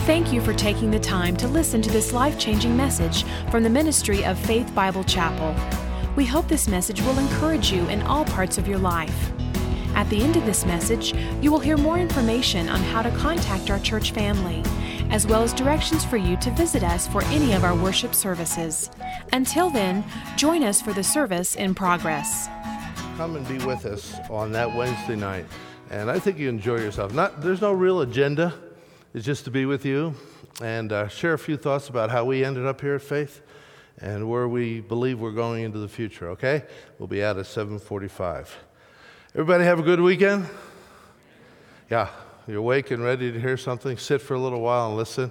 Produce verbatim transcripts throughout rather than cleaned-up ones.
Thank you for taking the time to listen to this life-changing message from the ministry of Faith Bible Chapel. We hope this message will encourage you in all parts of your life. At the end of this message, you will hear more information on how to contact our church family, as well as directions for you to visit us for any of our worship services. Until then, join us for the service in progress. Come and be with us on that Wednesday night, and I think you enjoy yourself. Not, there's no real agenda. It's just to be with you and uh, share a few thoughts about how we ended up here at Faith and where we believe we're going into the future, okay? We'll be out at seven forty-five. Everybody have a good weekend? Yeah, you're awake and ready to hear something? Sit for a little while and listen.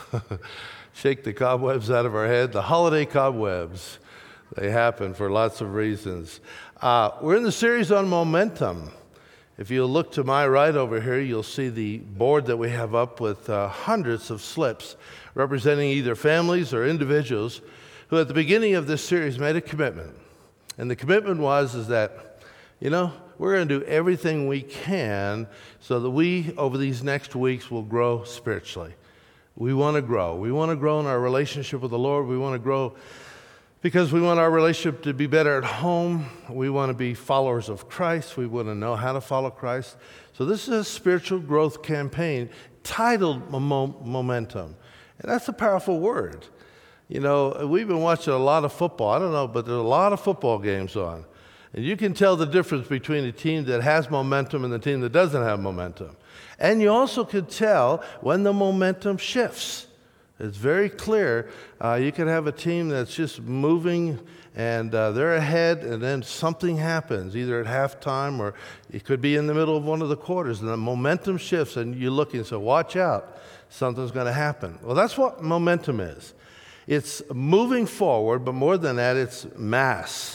Shake the cobwebs out of our head. The holiday cobwebs, they happen for lots of reasons. Uh, we're in the series on momentum. If you look to my right over here, you'll see the board that we have up with uh, hundreds of slips representing either families or individuals who at the beginning of this series made a commitment. And the commitment was is that, you know, we're going to do everything we can so that we, over these next weeks, will grow spiritually. We want to grow. We want to grow in our relationship with the Lord. We want to grow because we want our relationship to be better at home. We want to be followers of Christ. We want to know how to follow Christ. So this is a spiritual growth campaign titled Momentum. And that's a powerful word. You know, we've been watching a lot of football. I don't know, but there's a lot of football games on. And you can tell the difference between a team that has momentum and the team that doesn't have momentum. And you also could tell when the momentum shifts. It's very clear. Uh, you could have a team that's just moving and uh, they're ahead and then something happens, either at halftime or it could be in the middle of one of the quarters, and the momentum shifts and you look and say, watch out, something's going to happen. Well, that's what momentum is. It's moving forward, but more than that, it's mass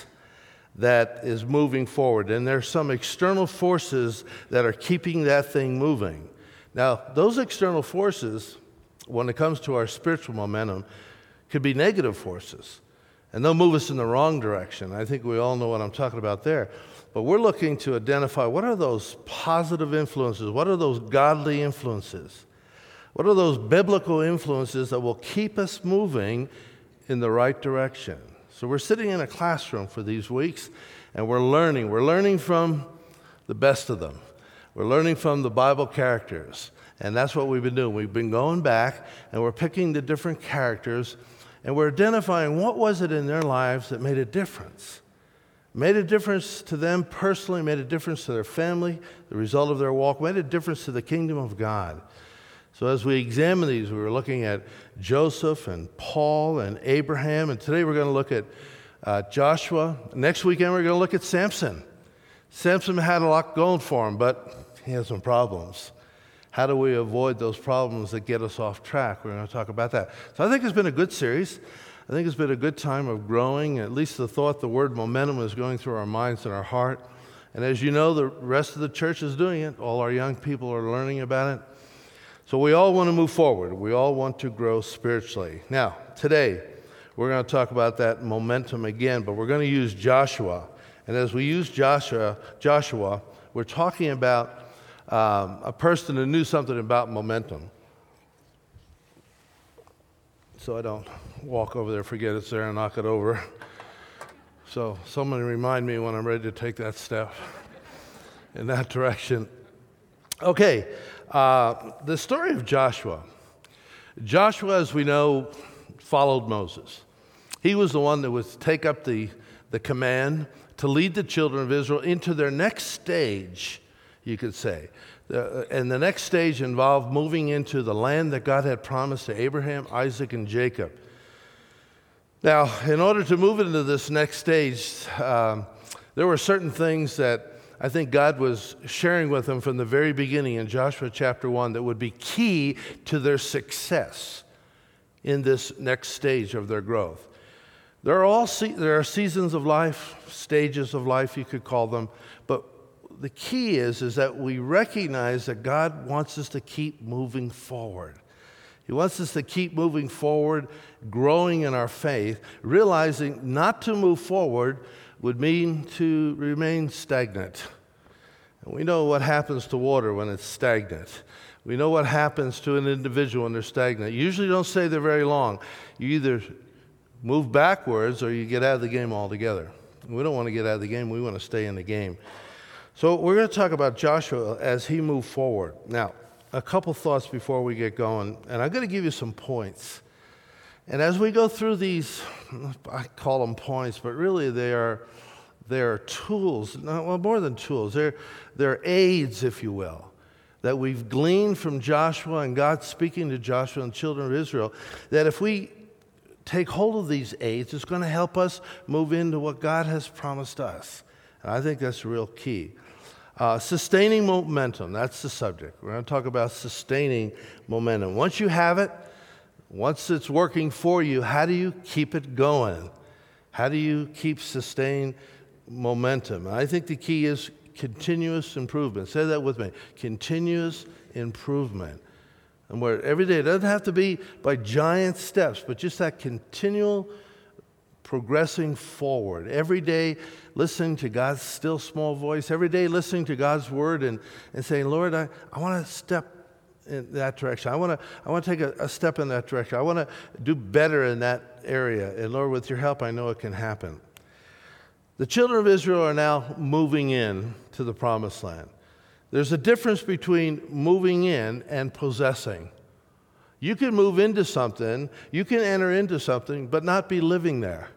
that is moving forward. And there's some external forces that are keeping that thing moving. Now, those external forces, when it comes to our spiritual momentum, could be negative forces. And they'll move us in the wrong direction. I think we all know what I'm talking about there. But we're looking to identify what are those positive influences? What are those godly influences? What are those biblical influences that will keep us moving in the right direction? So we're sitting in a classroom for these weeks, and we're learning. We're learning from the best of them. We're learning from the Bible characters. And that's what we've been doing. We've been going back, and we're picking the different characters, and we're identifying what was it in their lives that made a difference. Made a difference to them personally, made a difference to their family, the result of their walk, made a difference to the kingdom of God. So as we examine these, we were looking at Joseph and Paul and Abraham, and today we're going to look at uh, Joshua. Next weekend we're going to look at Samson. Samson had a lot going for him, but he had some problems. How do we avoid those problems that get us off track? We're going to talk about that. So I think it's been a good series. I think it's been a good time of growing. At least the thought, the word momentum is going through our minds and our heart. And as you know, the rest of the church is doing it. All our young people are learning about it. So we all want to move forward. We all want to grow spiritually. Now, today, we're going to talk about that momentum again, but we're going to use Joshua. And as we use Joshua, Joshua, we're talking about Um, a person who knew something about momentum. So I don't walk over there, forget it's there, and knock it over. So someone remind me when I'm ready to take that step in that direction. Okay, uh, the story of Joshua. Joshua, as we know, followed Moses. He was the one that would take up the, the command to lead the children of Israel into their next stage, you could say. Uh, and the next stage involved moving into the land that God had promised to Abraham, Isaac, and Jacob. Now, in order to move into this next stage, um, there were certain things that I think God was sharing with them from the very beginning in Joshua chapter one that would be key to their success in this next stage of their growth. There are all se- there are seasons of life, stages of life, you could call them, but the key is, is that we recognize that God wants us to keep moving forward. He wants us to keep moving forward, growing in our faith, realizing not to move forward would mean to remain stagnant. And we know what happens to water when it's stagnant. We know what happens to an individual when they're stagnant. You usually don't stay there very long. You either move backwards or you get out of the game altogether. We don't want to get out of the game. We want to stay in the game. So we're going to talk about Joshua as he moved forward. Now, a couple thoughts before we get going, and I'm going to give you some points. And as we go through these, I call them points, but really they are they are tools, no, well, more than tools. They're, they're aids, if you will, that we've gleaned from Joshua and God speaking to Joshua and the children of Israel, that if we take hold of these aids, it's going to help us move into what God has promised us. And I think that's a real key. Uh, sustaining momentum, that's the subject. We're going to talk about sustaining momentum. Once you have it, once it's working for you, how do you keep it going? How do you keep sustained momentum? And I think the key is continuous improvement. Say that with me. Continuous improvement. And where every day, it doesn't have to be by giant steps, but just that continual progressing forward. Every day listening to God's still small voice. Every day listening to God's word and, and saying, Lord, I, I want to step in that direction. I want to I want to take a, a step in that direction. I want to do better in that area. And Lord, with your help, I know it can happen. The children of Israel are now moving in to the promised land. There's a difference between moving in and possessing. You can move into something, you can enter into something, but not be living there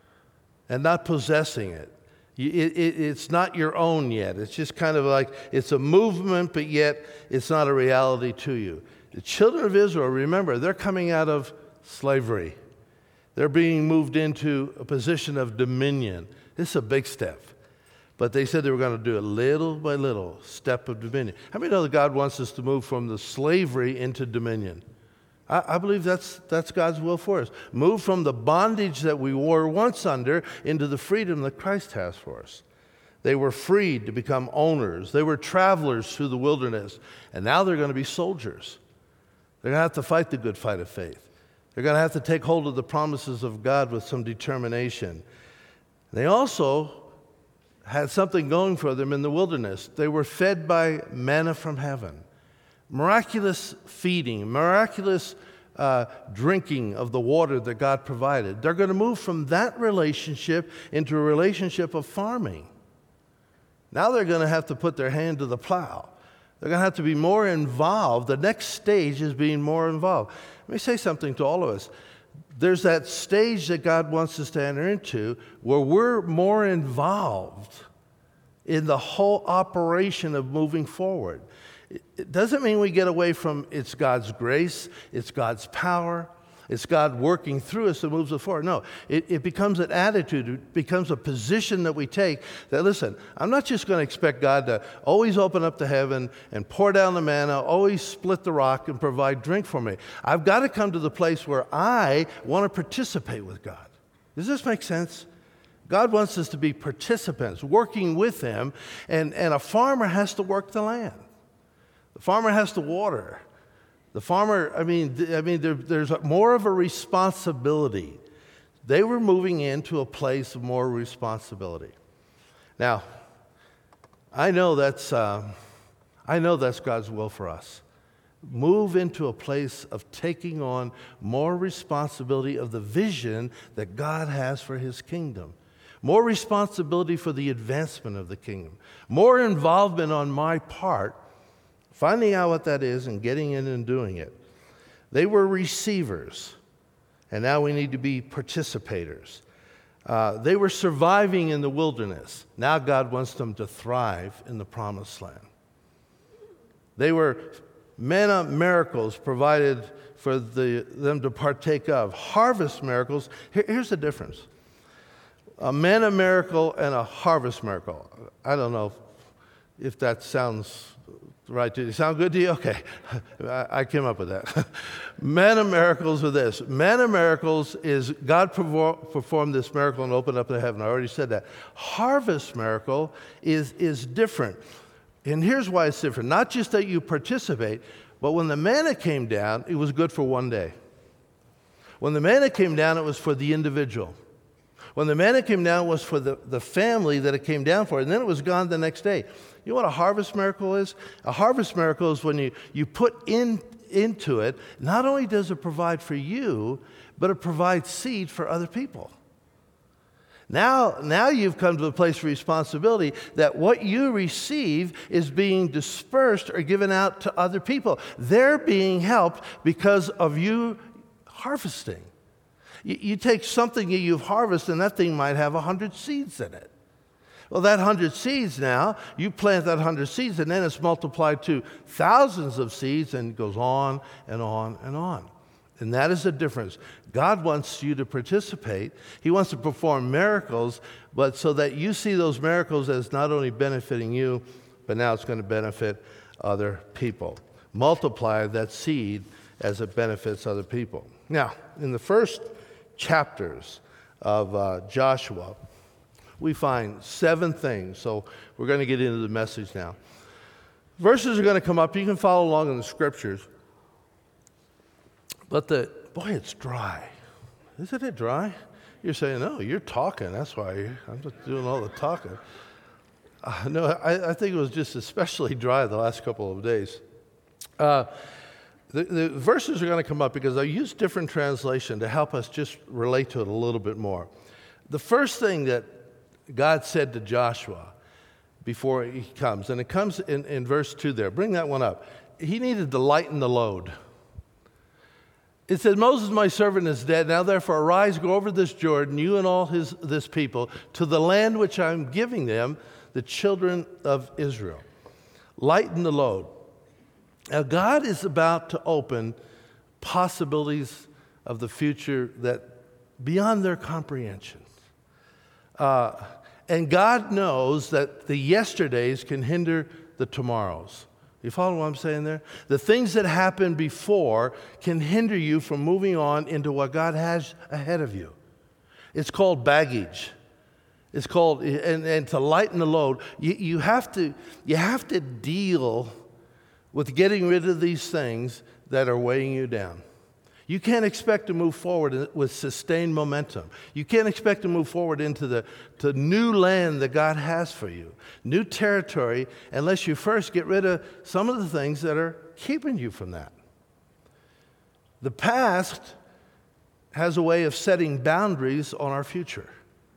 and not possessing it. It, it. It's not your own yet. It's just kind of like it's a movement, but yet it's not a reality to you. The children of Israel, remember, they're coming out of slavery. They're being moved into a position of dominion. This is a big step. But they said they were going to do it little by little, step of dominion. How many know that God wants us to move from the slavery into dominion? I, I believe that's that's God's will for us. Move from the bondage that we were once under into the freedom that Christ has for us. They were freed to become owners. They were travelers through the wilderness. And now they're going to be soldiers. They're going to have to fight the good fight of faith. They're going to have to take hold of the promises of God with some determination. They also had something going for them in the wilderness. They were fed by manna from heaven. Miraculous feeding, miraculous uh, drinking of the water that God provided. They're going to move from that relationship into a relationship of farming. Now they're going to have to put their hand to the plow. They're going to have to be more involved. The next stage is being more involved. Let me say something to all of us. There's that stage that God wants us to enter into where we're more involved in the whole operation of moving forward. It doesn't mean we get away from it's God's grace, it's God's power, it's God working through us that moves us forward. No, it, it becomes an attitude, it becomes a position that we take that, listen, I'm not just going to expect God to always open up the heaven and pour down the manna, always split the rock and provide drink for me. I've got to come to the place where I want to participate with God. Does this make sense? God wants us to be participants, working with Him, and, and a farmer has to work the land. The farmer has to water. The farmer, I mean, I mean, there, there's more of a responsibility. They were moving into a place of more responsibility. Now, I know that's, uh, I know that's God's will for us. Move into a place of taking on more responsibility of the vision that God has for His kingdom. More responsibility for the advancement of the kingdom. More involvement on my part, finding out what that is and getting in and doing it. They were receivers, and now we need to be participators. Uh, they were surviving in the wilderness. Now God wants them to thrive in the promised land. They were manna miracles provided for the, them to partake of. Harvest miracles, here, here's the difference. A manna miracle and a harvest miracle. I don't know if that sounds right to you. Sound good to you? Okay. I, I came up with that. Manna miracles are this. Manna miracles is God performed this miracle and opened up the heaven. I already said that. Harvest miracle is, is different. And here's why it's different. Not just that you participate, but when the manna came down, it was good for one day. When the manna came down, it was for the individual. When the manna came down, it was for the, the family that it came down for, and then it was gone the next day. You know what a harvest miracle is? A harvest miracle is when you, you put in, into it, not only does it provide for you, but it provides seed for other people. Now, now you've come to a place of responsibility that what you receive is being dispersed or given out to other people. They're being helped because of you harvesting. You, you take something that you've harvested, and that thing might have a hundred seeds in it. Well, that hundred seeds now, you plant that hundred seeds, and then it's multiplied to thousands of seeds, and it goes on and on and on. And that is the difference. God wants you to participate. He wants to perform miracles, but so that you see those miracles as not only benefiting you, but now it's going to benefit other people. Multiply that seed as it benefits other people. Now, in the first chapters of uh, Joshua, we find seven things. So we're going to get into the message now. Verses are going to come up. You can follow along in the scriptures. But the, boy, it's dry. Isn't it dry? You're saying, no, you're talking. That's why you're, I'm just doing all the talking. Uh, no, I, I think it was just especially dry the last couple of days. Uh, the, the verses are going to come up because I use different translation to help us just relate to it a little bit more. The first thing that God said to Joshua before he comes, and it comes in, in verse two there. Bring that one up. He needed to lighten the load. It said, Moses, my servant, is dead. Now therefore arise, go over this Jordan, you and all his, this people, to the land which I'm giving them, the children of Israel. Lighten the load. Now God is about to open possibilities of the future that beyond their comprehension. Uh, and God knows that the yesterdays can hinder the tomorrows. You follow what I'm saying there? The things that happened before can hinder you from moving on into what God has ahead of you. It's called baggage. It's called, and, and to lighten the load, you, you have to you have to deal with getting rid of these things that are weighing you down. You can't expect to move forward with sustained momentum. You can't expect to move forward into the to new land that God has for you, new territory, unless you first get rid of some of the things that are keeping you from that. The past has a way of setting boundaries on our future,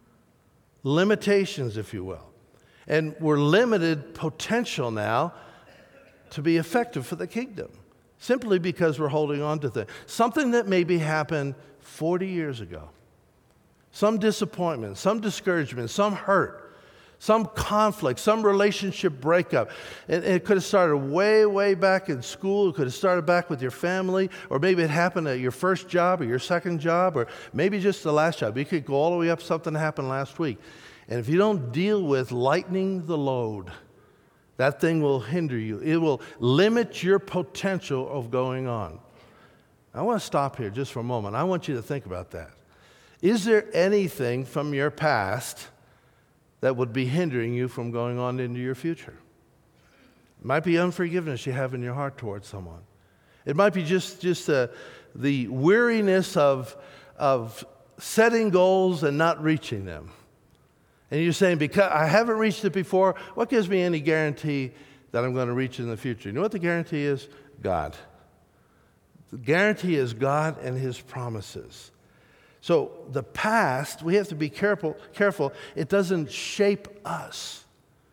limitations, if you will. And we're limited potential now to be effective for the kingdom. Simply because we're holding on to things. Something that maybe happened forty years ago. Some disappointment, some discouragement, some hurt, some conflict, some relationship breakup. And it could have started way, way back in school. It could have started back with your family. Or maybe it happened at your first job or your second job. Or maybe just the last job. You could go all the way up something that happened last week. And if you don't deal with lightening the load, that thing will hinder you. It will limit your potential of going on. I want to stop here just for a moment. I want you to think about that. Is there anything from your past that would be hindering you from going on into your future? It might be unforgiveness you have in your heart towards someone. It might be just, just uh, the weariness of, of setting goals and not reaching them. And you're saying, because I haven't reached it before, what gives me any guarantee that I'm going to reach it in the future? You know what the guarantee is? God. The guarantee is God and His promises. So the past, we have to be careful, careful. It doesn't shape us.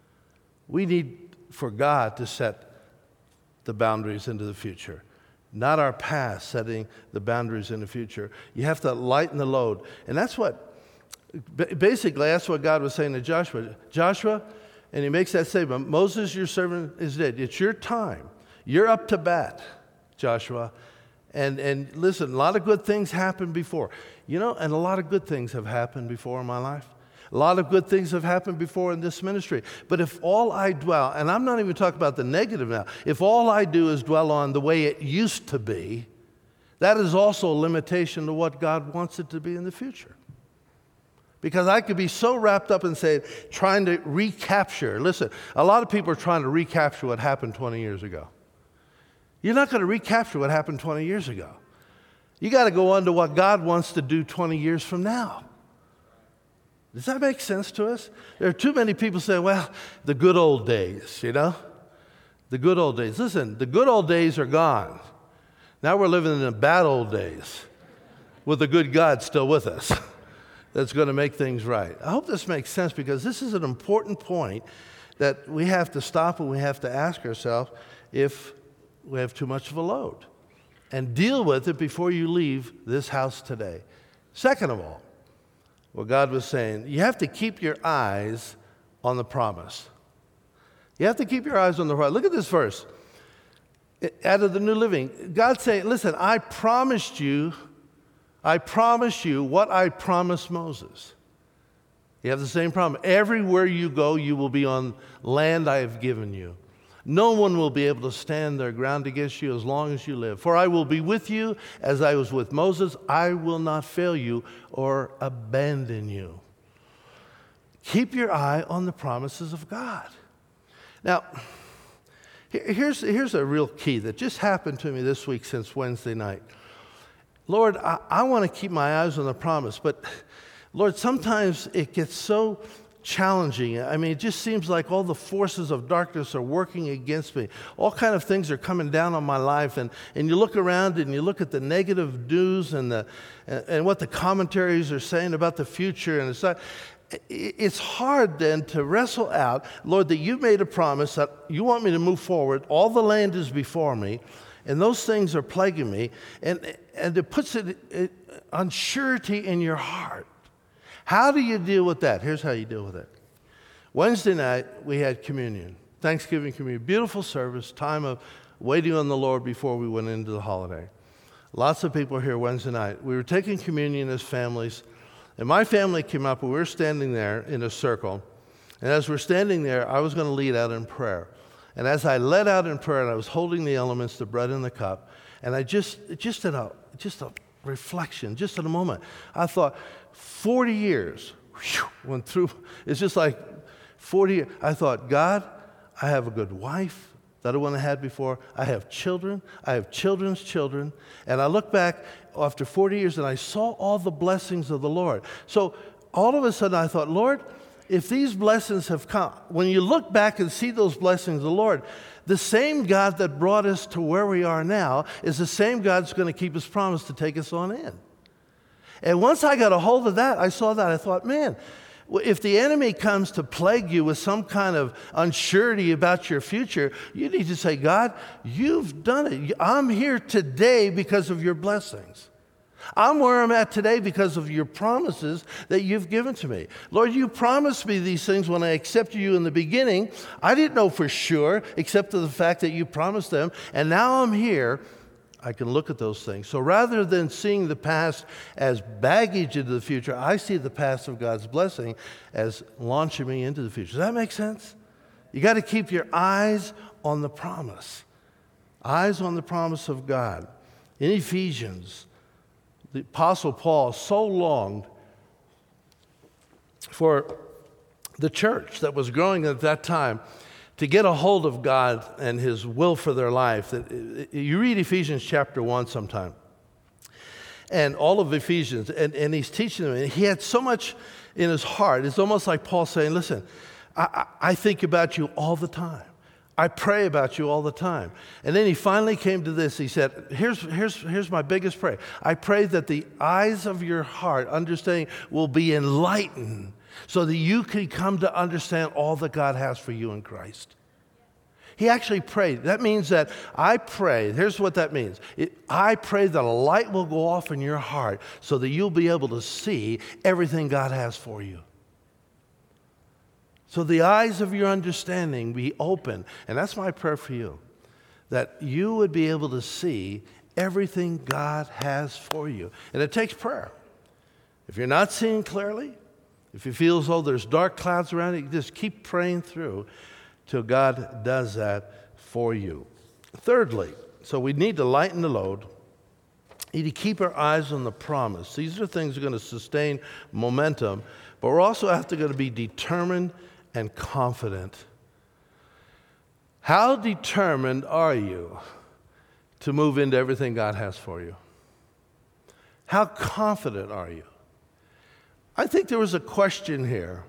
We need for God to set the boundaries into the future. Not our past setting the boundaries in the future. You have to lighten the load. And that's what Basically, that's what God was saying to Joshua. Joshua, and he makes that statement, Moses, your servant, is dead. It's your time. You're up to bat, Joshua. And and listen, a lot of good things happened before. You know, and a lot of good things have happened before in my life. A lot of good things have happened before in this ministry. But if all I dwell, and I'm not even talking about the negative now, if all I do is dwell on the way it used to be, that is also a limitation to what God wants it to be in the future. Because I could be so wrapped up in saying, trying to recapture. Listen, a lot of people are trying to recapture what happened twenty years ago. You're not going to recapture what happened twenty years ago. You got to go on to what God wants to do twenty years from now. Does that make sense to us? There are too many people saying, well, the good old days, you know? The good old days. Listen, the good old days are gone. Now we're living in the bad old days with the good God still with us that's going to make things right. I hope this makes sense because this is an important point that we have to stop and we have to ask ourselves if we have too much of a load and deal with it before you leave this house today. Second of all, what God was saying, you have to keep your eyes on the promise. You have to keep your eyes on the promise. Look at this verse. Out of the New Living, God's saying, listen, I promised you, I promised you what I promised Moses. You have the same promise. Everywhere you go, you will be on land I have given you. No one will be able to stand their ground against you as long as you live. For I will be with you as I was with Moses. I will not fail you or abandon you. Keep your eye on the promises of God. Now, here's, here's a real key that just happened to me this week since Wednesday night. Lord, I, I want to keep my eyes on the promise, but Lord, sometimes it gets so challenging. I mean, it just seems like all the forces of darkness are working against me. All kind of things are coming down on my life, and, and you look around and you look at the negative news and the and, and what the commentaries are saying about the future, and it's not, it's hard then to wrestle out, Lord, that you made a promise that you want me to move forward. All the land is before me, and those things are plaguing me, and and it puts it, it unsurety in your heart. How do you deal with that? Here's how you deal with it. Wednesday night, we had communion, Thanksgiving communion, beautiful service, time of waiting on the Lord before we went into the holiday. Lots of people here Wednesday night. We were taking communion as families, and my family came up, and we were standing there in a circle. And as we're standing there, I was going to lead out in prayer. And as I led out in prayer, and I was holding the elements, the bread and the cup, and I just, just in a, just a reflection, just in a moment, I thought, forty years whew, went through. It's just like forty years. I thought, God, I have a good wife that I wouldn't have had before. I have children. I have children's children. And I look back after forty years and I saw all the blessings of the Lord. So all of a sudden I thought, Lord, if these blessings have come, when you look back and see those blessings of the Lord, the same God that brought us to where we are now is the same God that's going to keep his promise to take us on in. And once I got a hold of that, I saw that. I thought, man, if the enemy comes to plague you with some kind of unsurety about your future, you need to say, God, you've done it. I'm here today because of your blessings. I'm where I'm at today because of your promises that you've given to me. Lord, you promised me these things when I accepted you in the beginning. I didn't know for sure, except for the fact that you promised them. And now I'm here. I can look at those things. So rather than seeing the past as baggage into the future, I see the past of God's blessing as launching me into the future. Does that make sense? You got to keep your eyes on the promise. Eyes on the promise of God. In Ephesians, the Apostle Paul so longed for the church that was growing at that time to get a hold of God and his will for their life. You read Ephesians chapter one sometime, and all of Ephesians, and, and he's teaching them, and he had so much in his heart. It's almost like Paul saying, listen, I, I think about you all the time. I pray about you all the time. And then he finally came to this. He said, here's, here's, here's my biggest prayer. I pray that the eyes of your heart, understanding, will be enlightened so that you can come to understand all that God has for you in Christ. He actually prayed. That means that I pray. Here's what that means. It, I pray that a light will go off in your heart so that you'll be able to see everything God has for you. So the eyes of your understanding be open. And that's my prayer for you, that you would be able to see everything God has for you. And it takes prayer. If you're not seeing clearly, if you feel as though there's dark clouds around it, you just keep praying through till God does that for you. Thirdly, so we need to lighten the load. We need to keep our eyes on the promise. These are things that are going to sustain momentum, but we're also have to going to be determined and confident. How determined are you to move into everything God has for you? How confident are you? I think there was a question here.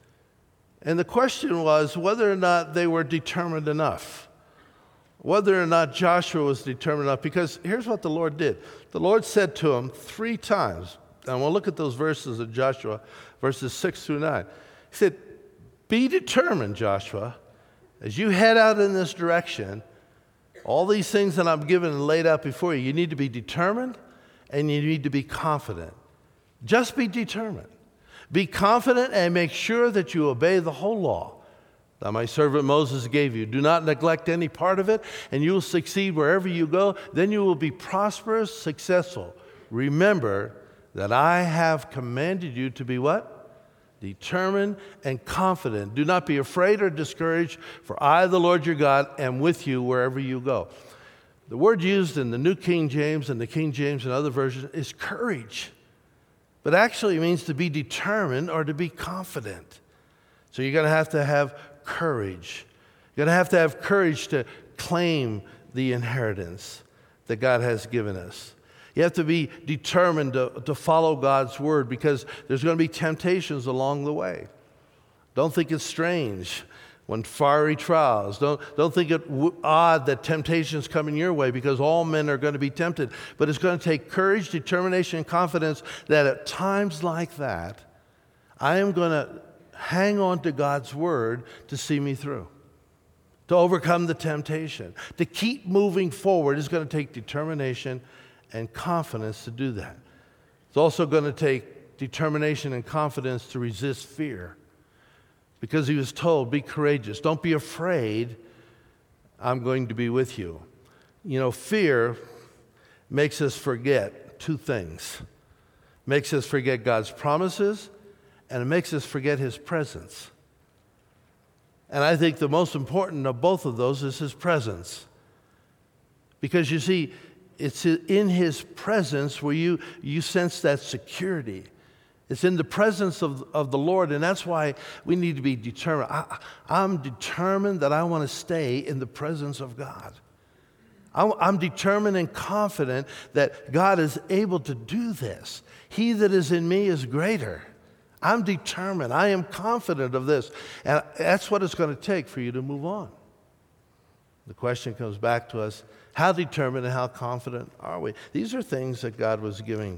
And the question was whether or not they were determined enough. Whether or not Joshua was determined enough. Because here's what the Lord did. The Lord said to him three times, and we'll look at those verses of Joshua, verses six through nine. He said, be determined, Joshua, as you head out in this direction, all these things that I'm given and laid out before you, you need to be determined and you need to be confident. Just be determined. Be confident and make sure that you obey the whole law that my servant Moses gave you. Do not neglect any part of it, and you will succeed wherever you go. Then you will be prosperous, successful. Remember that I have commanded you to be what? Determined and confident. Do not be afraid or discouraged, for I, the Lord your God, am with you wherever you go. The word used in the New King James and the King James and other versions is courage. But actually it means to be determined or to be confident. So you're going to have to have courage. You're going to have to have courage to claim the inheritance that God has given us. You have to be determined to, to follow God's word because there's going to be temptations along the way. Don't think it's strange when fiery trials. Don't, don't think it w- odd that temptations come in your way because all men are going to be tempted. But it's going to take courage, determination, and confidence that at times like that, I am going to hang on to God's word to see me through, to overcome the temptation. To keep moving forward is going to take determination and confidence to do that. It's also going to take determination and confidence to resist fear. Because he was told, be courageous. Don't be afraid. I'm going to be with you. You know, fear makes us forget two things. Makes us forget God's promises, and it makes us forget his presence. And I think the most important of both of those is his presence. Because you see, it's in his presence where you, you sense that security. It's in the presence of, of the Lord, and that's why we need to be determined. I, I'm determined that I want to stay in the presence of God. I, I'm determined and confident that God is able to do this. He that is in me is greater. I'm determined. I am confident of this. And that's what it's going to take for you to move on. The question comes back to us, how determined and how confident are we? These are things that God was giving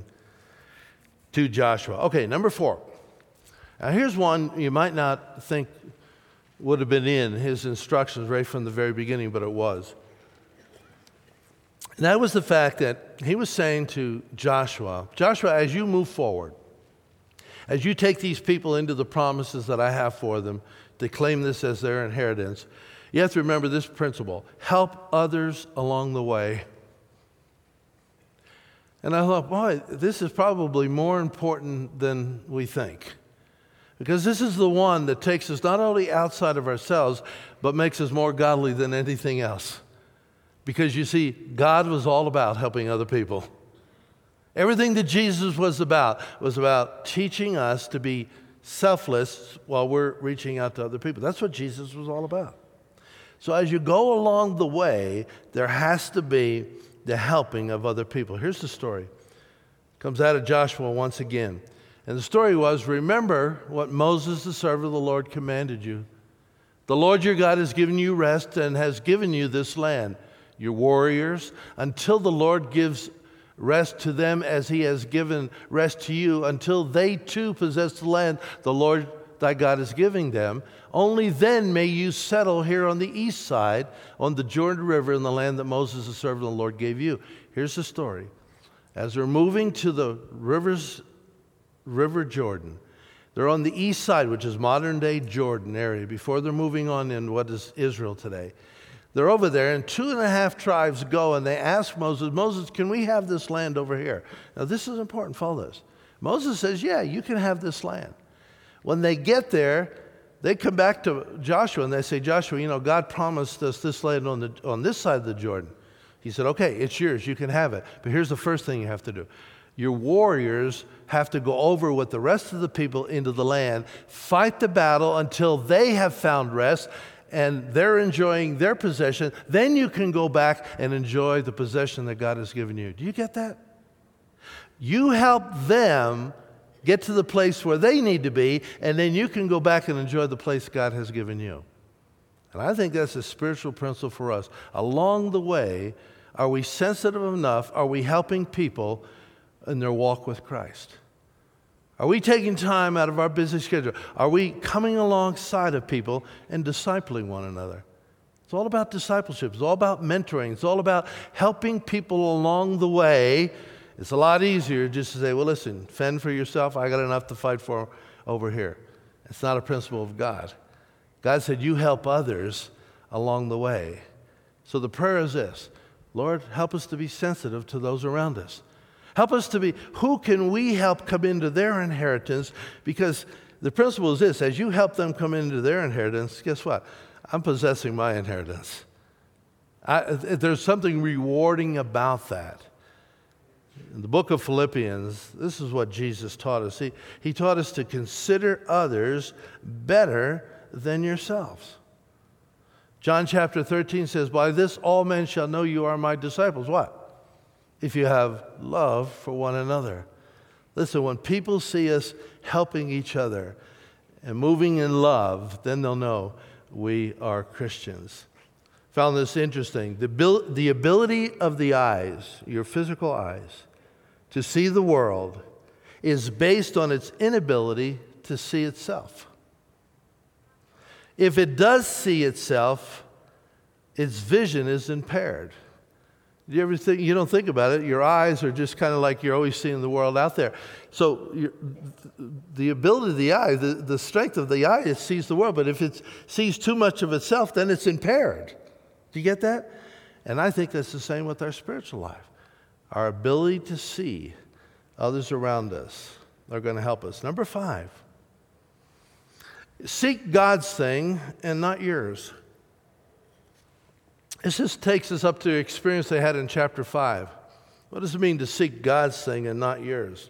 to Joshua. Okay, number four. Now here's one you might not think would have been in his instructions right from the very beginning, but it was. And that was the fact that he was saying to Joshua, Joshua, as you move forward, as you take these people into the promises that I have for them, to claim this as their inheritance, you have to remember this principle. Help others along the way. And I thought, boy, this is probably more important than we think. Because this is the one that takes us not only outside of ourselves, but makes us more godly than anything else. Because you see, God was all about helping other people. Everything that Jesus was about was about teaching us to be selfless while we're reaching out to other people. That's what Jesus was all about. So as you go along the way, there has to be the helping of other people. Here's the story. It comes out of Joshua once again. And the story was, remember what Moses, the servant of the Lord, commanded you. The Lord your God has given you rest and has given you this land, your warriors, until the Lord gives rest to them as he has given rest to you, until they too possess the land the Lord thy God is giving them. Only then may you settle here on the east side, on the Jordan River, in the land that Moses, the servant of the Lord, gave you. Here's the story. As they're moving to the rivers, River Jordan, they're on the east side, which is modern-day Jordan area, before they're moving on in what is Israel today. They're over there, and two and a half tribes go, and they ask Moses, Moses, can we have this land over here? Now, this is important. Follow this. Moses says, yeah, you can have this land. When they get there, they come back to Joshua and they say, Joshua, you know, God promised us this land on the on this side of the Jordan. He said, okay, it's yours. You can have it. But here's the first thing you have to do. Your warriors have to go over with the rest of the people into the land, fight the battle until they have found rest and they're enjoying their possession. Then you can go back and enjoy the possession that God has given you. Do you get that? You help them get to the place where they need to be, and then you can go back and enjoy the place God has given you. And I think that's a spiritual principle for us. Along the way, are we sensitive enough? Are we helping people in their walk with Christ? Are we taking time out of our busy schedule? Are we coming alongside of people and discipling one another? It's all about discipleship. It's all about mentoring. It's all about helping people along the way. It's a lot easier just to say, well, listen, fend for yourself. I got enough to fight for over here. It's not a principle of God. God said, you help others along the way. So the prayer is this: Lord, help us to be sensitive to those around us. Help us to be, who can we help come into their inheritance? Because the principle is this: as you help them come into their inheritance, guess what? I'm possessing my inheritance. I, there's something rewarding about that. In the book of Philippians, this is what Jesus taught us. He, he taught us to consider others better than yourselves. John chapter thirteen says, by this all men shall know you are my disciples. What? If you have love for one another. Listen, when people see us helping each other and moving in love, then they'll know we are Christians. Found this interesting. The, bil- the ability of the eyes, your physical eyes, to see the world is based on its inability to see itself. If it does see itself, its vision is impaired. You ever think, you don't think about it, your eyes are just kind of like you're always seeing the world out there. So the ability of the eye, the, the strength of the eye, it sees the world. But if it sees too much of itself, then it's impaired. Do you get that? And I think that's the same with our spiritual life. Our ability to see others around us are going to help us. Number five, seek God's thing and not yours. This just takes us up to the experience they had in chapter five. What does it mean to seek God's thing and not yours?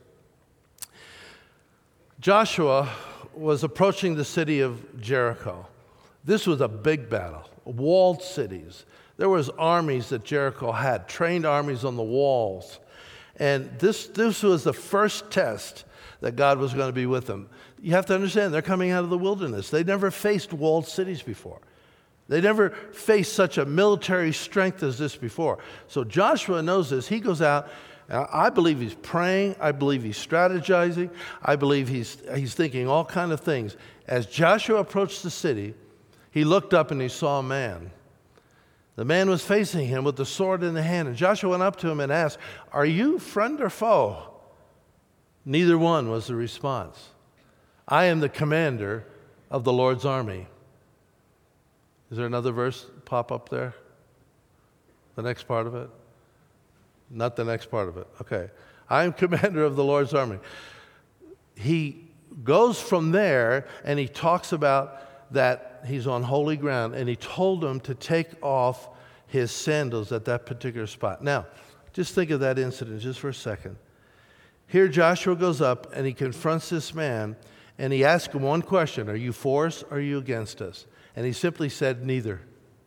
Joshua was approaching the city of Jericho. This was a big battle, walled cities. There was armies that Jericho had, trained armies on the walls. And this, this was the first test that God was going to be with them. You have to understand, they're coming out of the wilderness. They never faced walled cities before. They never faced such a military strength as this before. So Joshua knows this. He goes out. And I believe he's praying. I believe he's strategizing. I believe he's, he's thinking all kinds of things. As Joshua approached the city, he looked up and he saw a man. The man was facing him with the sword in the hand. And Joshua went up to him and asked, are you friend or foe? Neither one was the response. I am the commander of the Lord's army. Is there another verse pop up there? The next part of it? Not the next part of it. Okay. I am commander of the Lord's army. He goes from there and he talks about that he's on holy ground, and he told him to take off his sandals at that particular spot. Now, just think of that incident just for a second. Here Joshua goes up and he confronts this man and he asks him one question: are you for us or are you against us? And he simply said, neither.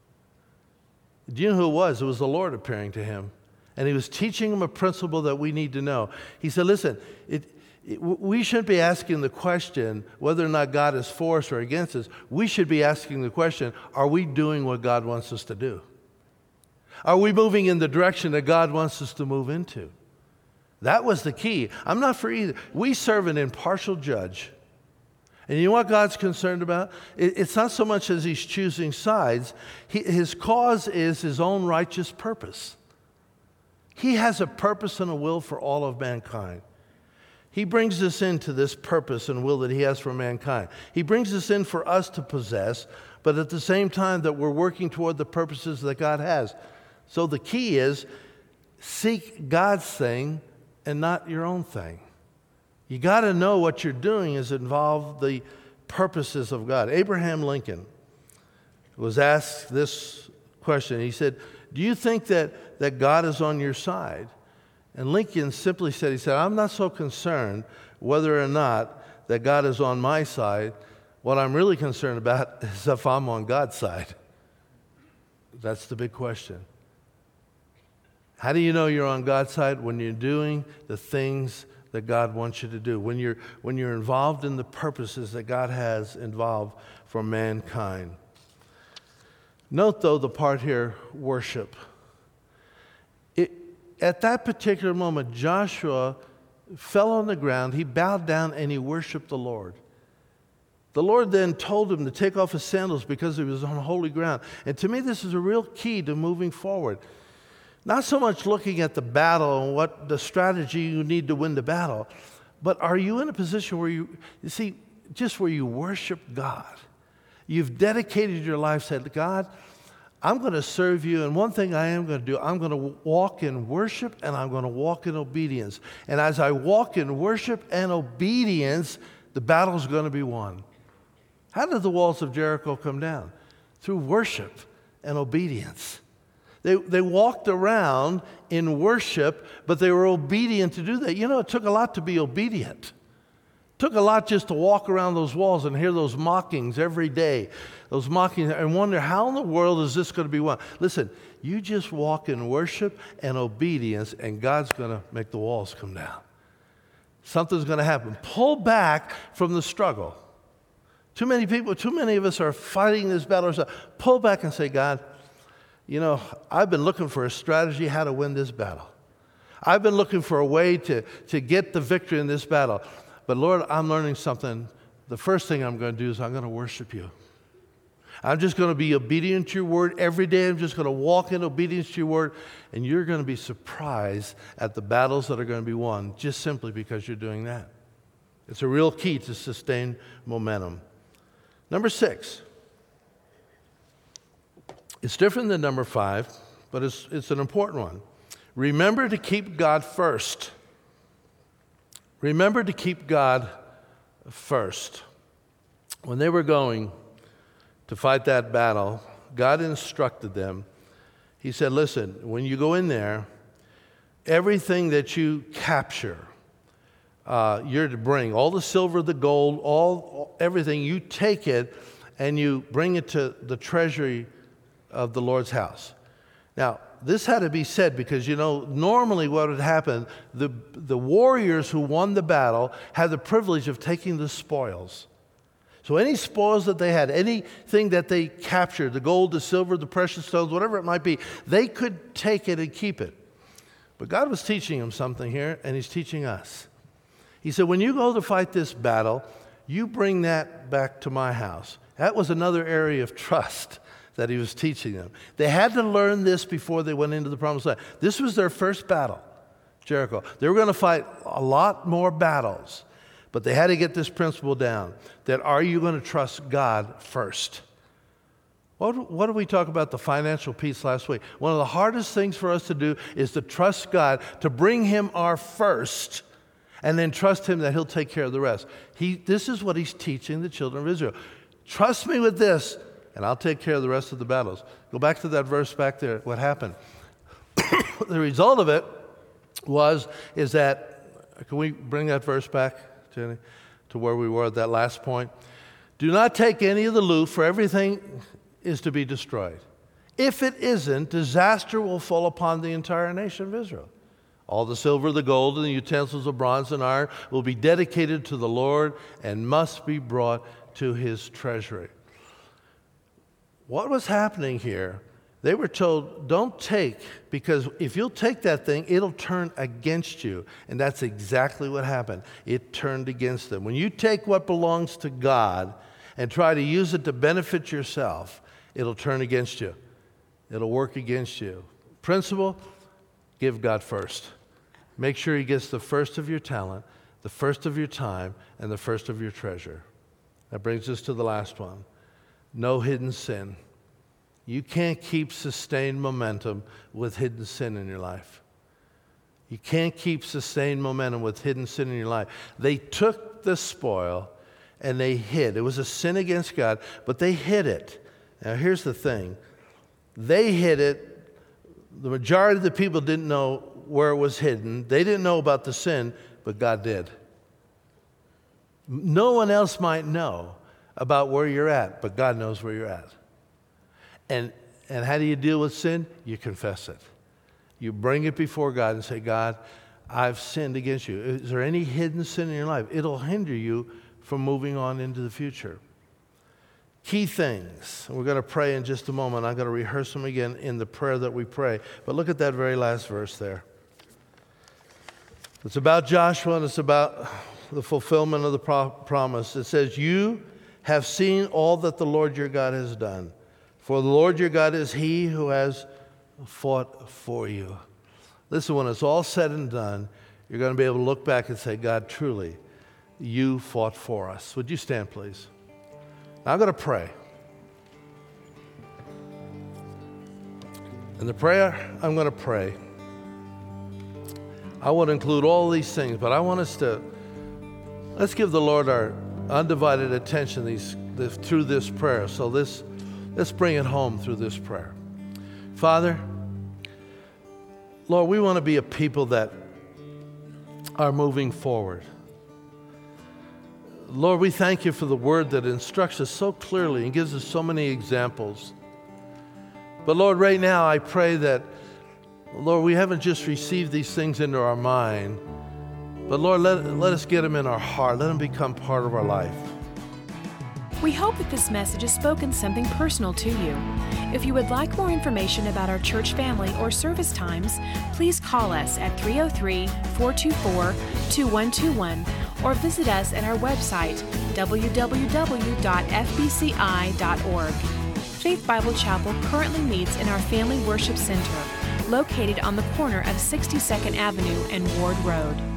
Do you know who it was? It was the Lord appearing to him. And he was teaching him a principle that we need to know. He said, listen, it, it, we shouldn't be asking the question whether or not God is for us or against us. We should be asking the question, are we doing what God wants us to do? Are we moving in the direction that God wants us to move into? That was the key. I'm not for either. We serve an impartial judge. And you know what God's concerned about? It's not so much as he's choosing sides. He, his cause is his own righteous purpose. He has a purpose and a will for all of mankind. He brings us into this purpose and will that he has for mankind. He brings us in for us to possess, but at the same time that we're working toward the purposes that God has. So the key is seek God's thing and not your own thing. You got to know what you're doing is involve the purposes of God. Abraham Lincoln was asked this question. He said, do you think that, that God is on your side? And Lincoln simply said, he said, I'm not so concerned whether or not that God is on my side. What I'm really concerned about is if I'm on God's side. That's the big question. How do you know you're on God's side? When you're doing the things that God wants you to do, when you're, when you're involved in the purposes that God has involved for mankind. Note, though, the part here, worship. It, at that particular moment, Joshua fell on the ground, he bowed down, and he worshiped the Lord. The Lord then told him to take off his sandals because he was on holy ground. And to me, this is a real key to moving forward. Not so much looking at the battle and what the strategy you need to win the battle, but are you in a position where you, you see, just where you worship God? You've dedicated your life, said, God, I'm going to serve you, and one thing I am going to do, I'm going to walk in worship and I'm going to walk in obedience. And as I walk in worship and obedience, the battle's going to be won. How did the walls of Jericho come down? Through worship and obedience. They, they walked around in worship, but they were obedient to do that. You know, it took a lot to be obedient. It took a lot just to walk around those walls and hear those mockings every day, those mockings, and wonder, how in the world is this going to be won? Listen, you just walk in worship and obedience, and God's going to make the walls come down. Something's going to happen. Pull back from the struggle. Too many people, too many of us are fighting this battle ourselves. Pull back and say, God, you know, I've been looking for a strategy how to win this battle. I've been looking for a way to, to get the victory in this battle. But Lord, I'm learning something. The first thing I'm going to do is I'm going to worship you. I'm just going to be obedient to your word every day. I'm just going to walk in obedience to your word. And you're going to be surprised at the battles that are going to be won just simply because you're doing that. It's a real key to sustain momentum. Number six. It's different than number five, but it's, it's an important one. Remember to keep God first. Remember to keep God first. When they were going to fight that battle, God instructed them. He said, listen, when you go in there, everything that you capture, uh, you're to bring. All the silver, the gold, all everything, you take it and you bring it to the treasury of the Lord's house. Now, this had to be said because, you know, normally what would happen, the, the warriors who won the battle had the privilege of taking the spoils. So any spoils that they had, anything that they captured, the gold, the silver, the precious stones, whatever it might be, they could take it and keep it. But God was teaching them something here, and he's teaching us. He said, when you go to fight this battle, you bring that back to my house. That was another area of trust that he was teaching them. They had to learn this before they went into the promised land. This was their first battle, Jericho. They were going to fight a lot more battles, but they had to get this principle down, that are you going to trust God first? What, what did we talk about the financial piece last week? One of the hardest things for us to do is to trust God, to bring him our first, and then trust him that he'll take care of the rest. He, this is what he's teaching the children of Israel. Trust me with this, and I'll take care of the rest of the battles. Go back to that verse back there. What happened? The result of it was, is that, can we bring that verse back, Jenny, to where we were at that last point? Do not take any of the loot, for everything is to be destroyed. If it isn't, disaster will fall upon the entire nation of Israel. All the silver, the gold, and the utensils of bronze and iron will be dedicated to the Lord and must be brought to his treasury. What was happening here? They were told, don't take, because if you'll take that thing, it'll turn against you. And that's exactly what happened. It turned against them. When you take what belongs to God and try to use it to benefit yourself, it'll turn against you. It'll work against you. Principle, give God first. Make sure he gets the first of your talent, the first of your time, and the first of your treasure. That brings us to the last one. No hidden sin. You can't keep sustained momentum with hidden sin in your life. You can't keep sustained momentum with hidden sin in your life. They took the spoil and they hid. It was a sin against God, but they hid it. Now here's the thing. They hid it. The majority of the people didn't know where it was hidden. They didn't know about the sin, but God did. No one else might know about where you're at, but God knows where you're at. And and how do you deal with sin? You confess it. You bring it before God and say, God, I've sinned against you. Is there any hidden sin in your life? It'll hinder you from moving on into the future. Key things. We're going to pray in just a moment. I'm going to rehearse them again in the prayer that we pray. But look at that very last verse there. It's about Joshua, and it's about the fulfillment of the pro- promise. It says, you have seen all that the Lord your God has done. For the Lord your God is he who has fought for you. Listen, when it's all said and done, you're going to be able to look back and say, God, truly, you fought for us. Would you stand, please? Now I'm going to pray. In the prayer I'm going to pray, I want to include all these things, but I want us to, let's give the Lord our undivided attention these, this, through this prayer. So this, let's bring it home through this prayer. Father, Lord, we want to be a people that are moving forward. Lord, we thank you for the word that instructs us so clearly and gives us so many examples. But Lord, right now I pray that, Lord, we haven't just received these things into our mind, but Lord, let, let us get them in our heart. Let them become part of our life. We hope that this message has spoken something personal to you. If you would like more information about our church family or service times, please call us at three oh three, four two four, two one two one or visit us at our website, w w w dot f b c i dot org. Faith Bible Chapel currently meets in our Family Worship Center, located on the corner of sixty-second Avenue and Ward Road.